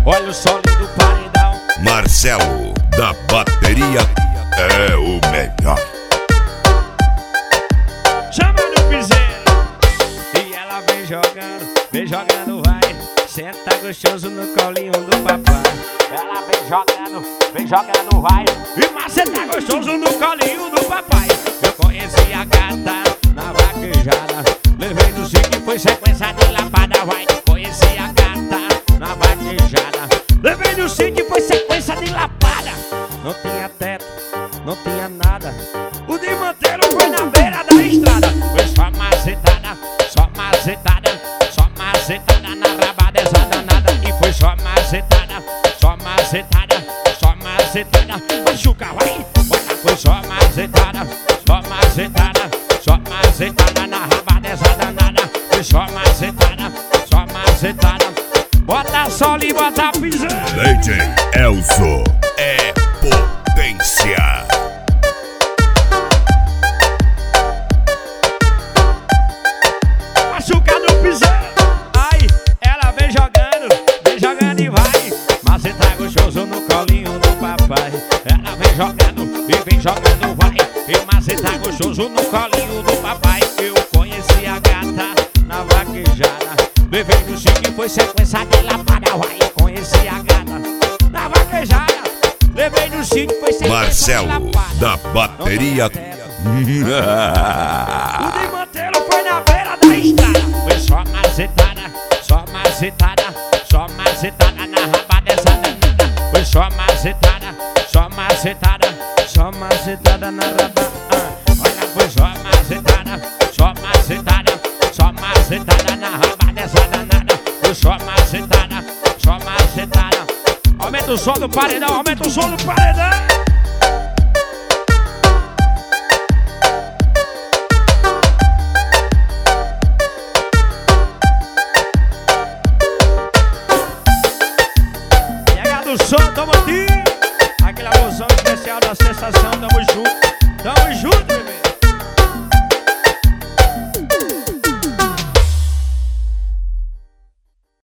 Olha o som do paredão. Marcelo, da bateria, é o melhor. Chama no piseiro. E ela vem jogando, vai. Senta gostoso no colinho do papai. Ela vem jogando, vai. E mas senta gostoso no colinho do papai. Eu conheci a gata na vaquejada. Levei no sítio, foi sequência de lapada, vai. Conheci a gata na vaquejada. Levei no sítio, foi sequência de lapada. Não tinha teto, não tinha nada. O de manteiro foi na beira da estrada. Foi só macetada, só macetada, só macetada na raba dessa danada. E foi só macetada, só macetada, só macetada. Machuca, vai, bota, foi só macetada, só macetada, só macetada na raba dessa danada. Foi só macetada, só macetada. Bota sol e bota pisão. DJ Elzo é potência. Machuca no pisão. Ai, ela vem jogando e vai. Mas você tá gostoso no colinho do papai. Ela vem jogando, vai. E mas você tá gostoso no colinho do papai. Eu conheci a gata na vaquejada. Levei no chique, foi sequência de lapada, vai. Conheci a gata na vaquejada. Levei no chique, foi sequência Marcelo, de lapada. da bateria. O de manteiro foi na beira da estrada. Foi só macetada, só macetada, só macetada na raba dessa danada. Foi só macetada, só macetada, só macetada na raba. Olha, foi só macetada, só macetada, só macetada na raba dessa danada. Foi só macetada, só macetada. Aumenta o som do paredão, aumenta o som do paredão. Do som, tamo aqui. Aquela emoção especial da sensação, tamo junto, bebê.